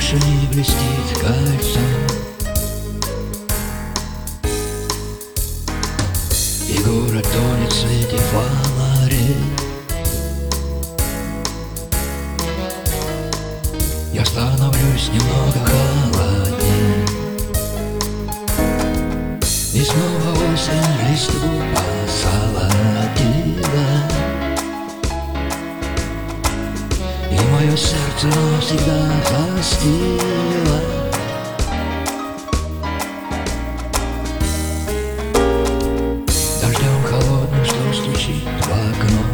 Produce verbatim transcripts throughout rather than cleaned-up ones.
больше не блестит кольцо, и город тонет в свете фонарей. Я становлюсь немного холодней, и снова осень листву посолодила, и мое сердце навсегда застыло. Дождем холодным, что стучит в окно,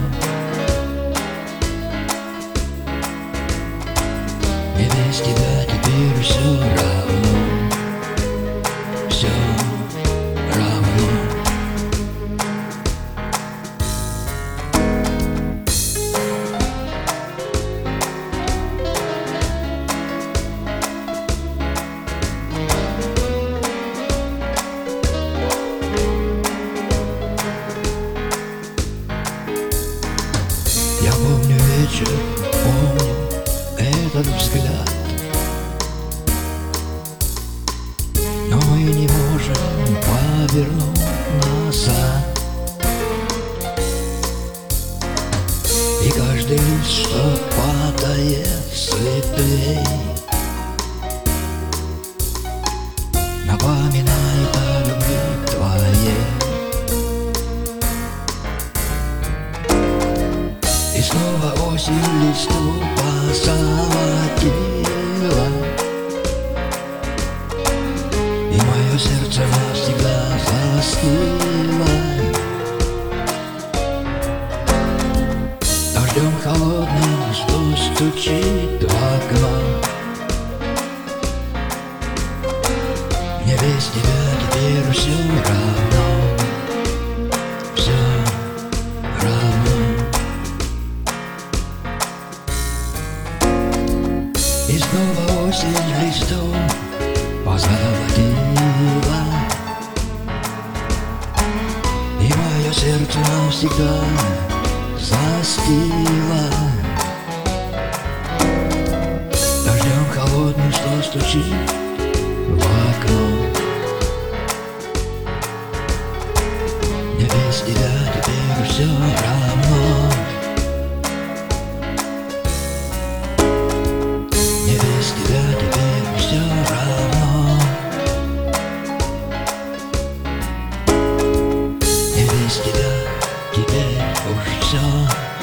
и без тебя теперь все равно, все равно. Я помню вечер, помню этот взгляд, но мы не можем повернуть назад. И каждый лист, что падает с ветвей, напоминает о любви твоей. И снова осень листву посолодила, и мое сердце навсегда застыло. Дождем холодным, что стучит в окно, мне без тебя теперь все равно, все равно. И снова осень листом позолотила, и мое сердце навсегда застыло. Дождем холодным, что стучит в окно, мне без тебя теперь все равно, мне без тебя теперь все равно, мне без тебя теперь уж все